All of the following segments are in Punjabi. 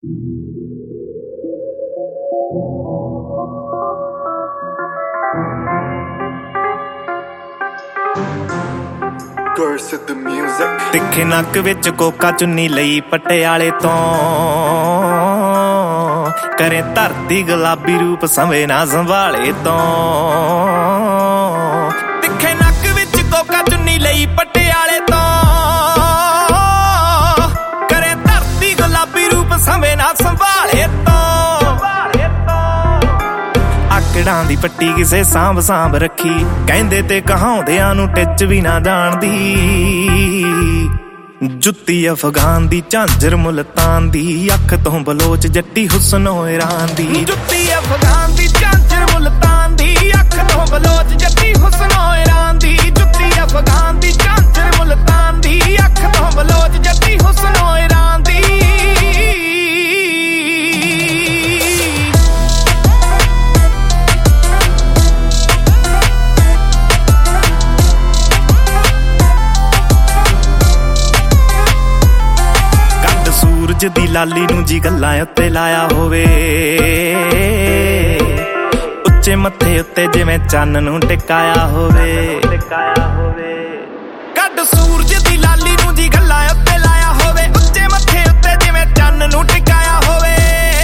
ਤਿੱਖੇ ਨੱਕ ਵਿੱਚ ਕੋਕਾ ਚੁੰਨੀ ਲਈ ਪਟਿਆਲੇ ਤੋਂ ਕਰੇ ਧਰਤੀ ਗੁਲਾਬੀ ਰੂਪ ਸੰਵੇ ਨਾ ਸੰਭਾਲੇ ਤੋਂ ਤਿੱਖੇ ਨੱਕ ਵਿੱਚ ਕੋਕਾ ਚੁੰਨੀ ਲਈ ਪਟਿਆਲੇ ਤੋਂ ਕਰੇ ਧਰਤੀ ਗੁਲਾਬੀ ਰੂਪ ਸੰਵੇ ਨਾ ਸੰਭਾਲੇ ਤੋਂ ਆਕੜਾਂ ਦੀ ਪੱਟੀ ਕਿਸੇ ਸਾਂਭ ਸਾਂਭ ਰੱਖੀ ਕਹਿੰਦੇ ਤੇ ਕਹਾਉਂਦਿਆਂ ਨੂੰ ਟਿੱਚ ਵੀ ਨਾ ਜਾਣਦੀ ਜੁੱਤੀ ਅਫਗਾਨ ਦੀ ਝਾਂਜਰ ਮੁਲਤਾਨ ਦੀ ਅੱਖ ਤੋਂ ਬਲੋਚ ਜੱਟੀ ਹੁਸਨੋ ਇਰਾਨ ਦੀ ਜੁੱਤੀ ਅਫਗਾਨ ਦੀ ਝਾਂਜਰ ਮੁਲਤਾਨ ਦੀ ਅੱਖ ਤੋਂ ਬਲੋਚ ਜੱਟੀ ਹੁਸਨੋ ਇਰਾਨ ਦੀ ਜੁੱਤੀ ਅਫਗਾਨ ਦੀ ਝਾਂਜਰ ਮੁਲਤਾਨ ਦੀ ਅੱਖ ਤੋਂ ਬਲੋਚ ਜੱਟੀ ਹੁਸਨੋ ਇਰਾਨ ਦੀ ਦੀ ਲਾਲੀ ਨੂੰ ਜੀ ਗੱਲਾਂ ਉੱਤੇ ਲਾਇਆ ਹੋਵੇ ਉੱਚੇ ਮੱਥੇ ਉੱਤੇ ਜਿਵੇਂ ਚੰਨ ਨੂੰ ਟਿਕਾਇਆ ਹੋਵੇ ਕੱਢ ਸੂਰਜ ਦੀ ਲਾਲੀ ਨੂੰ ਜੀ ਗੱਲਾਂ ਉੱਤੇ ਲਾਇਆ ਹੋਵੇ ਉੱਚੇ ਮੱਥੇ ਉੱਤੇ ਜਿਵੇਂ ਚੰਨ ਨੂੰ ਟਿਕਾਇਆ ਹੋਵੇ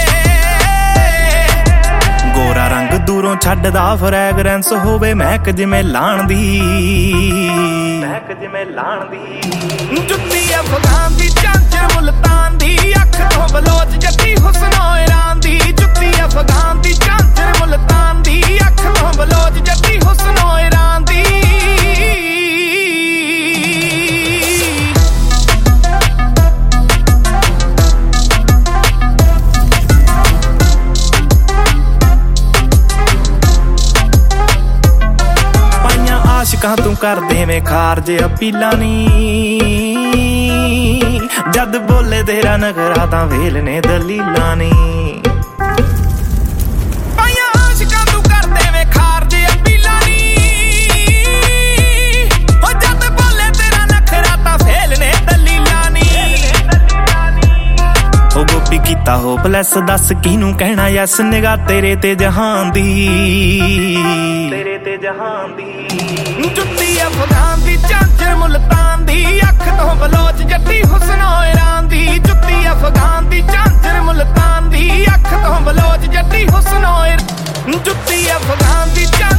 ਗੋਰਾ ਰੰਗ ਦੂਰੋਂ ਛੱਡਦਾ ਫਰੈਗਰੈਂਸ ਹੋਵੇ ਮਹਿਕ ਜਿਵੇਂ ਲਾਣ ਦੀ ਜੁੱਤੀ ਅਫਗਾਨ ਦੀ ਝਾਂਜਰ ਮੁਲਤਾਨ ਦੀ ਅੱਖ ਤੋਂ ਬਲੋਚ ਜੱਟੀ ਹੁਸਨੋ ਇਰਾਨ ਦੀ ਜੁੱਤੀ ਅਫਗਾਨ ਦੀ ਝਾਂਜਰ ਮੁਲਤਾਨ ਦੀ ਅੱਖ ਤੋਂ ਬਲੋਚ ਜੱਟੀ ਹੁਸਨੋ ਇਰਾਨ ਦੀ ਪਾਈਆਂ ਆਸ਼ਕਾਂ ਤੂੰ ਕਰ ਦੇਵੇਂ ਖਾਰਜ ਅਪੀਲਾਂ ਨੀ ਜਦ ਬੋਲੇ ਤੇਰਾ ਨਖਰਾ ਤਾਂ ਵੇਲ ਨੇ ਦਲੀਲਾਂ ਨੀ ਪਾਈਆਂ ਆਸ਼ਕਾਂ ਤੂੰ ਕਰ ਦੇਵੇਂ ਖਾਰਜ ਅਪੀਲਾਂ ਨੀ ਹੋ ਜਦ ਬੋਲੇ ਤੇਰਾ ਨਖਰਾ ਤਾਂ ਵੇਲ ਨੇ ਦਲੀਲਾਂ ਨੀ ਹੋ ਗੋਪੀ ਕੀਤਾ ਹੋਪਲੈਸ ਦੱਸ ਕਿਹਨੂੰ ਕਹਿਣਾ ਯੈਸ ਨਿਗਾਹ ਤੇਰੇ ਤੇ ਜਹਾਨ ਦੀ ਜੁੱਤੀ ਅਫਗਾਨ ਦੀ ਝਾਂਜਰ ਮੁਲਤਾਨ ਦੀ ਅੱਖ ਤੋਂ ਬਲੋਚ ਜੱਟੀ ਹੁਸਨੋ ਇਰਾਨ ਦੀ ਜੁੱਤੀ ਅਫਗਾਨ ਦੀ ਝਾਂਜਰ ਮੁਲਤਾਨ ਦੀ ਅੱਖ ਤੋਂ ਬਲੋਚ ਜੱਟੀ ਹੁਸਨੋ ਜੁੱਤੀ ਅਫਗਾਨ ਦੀ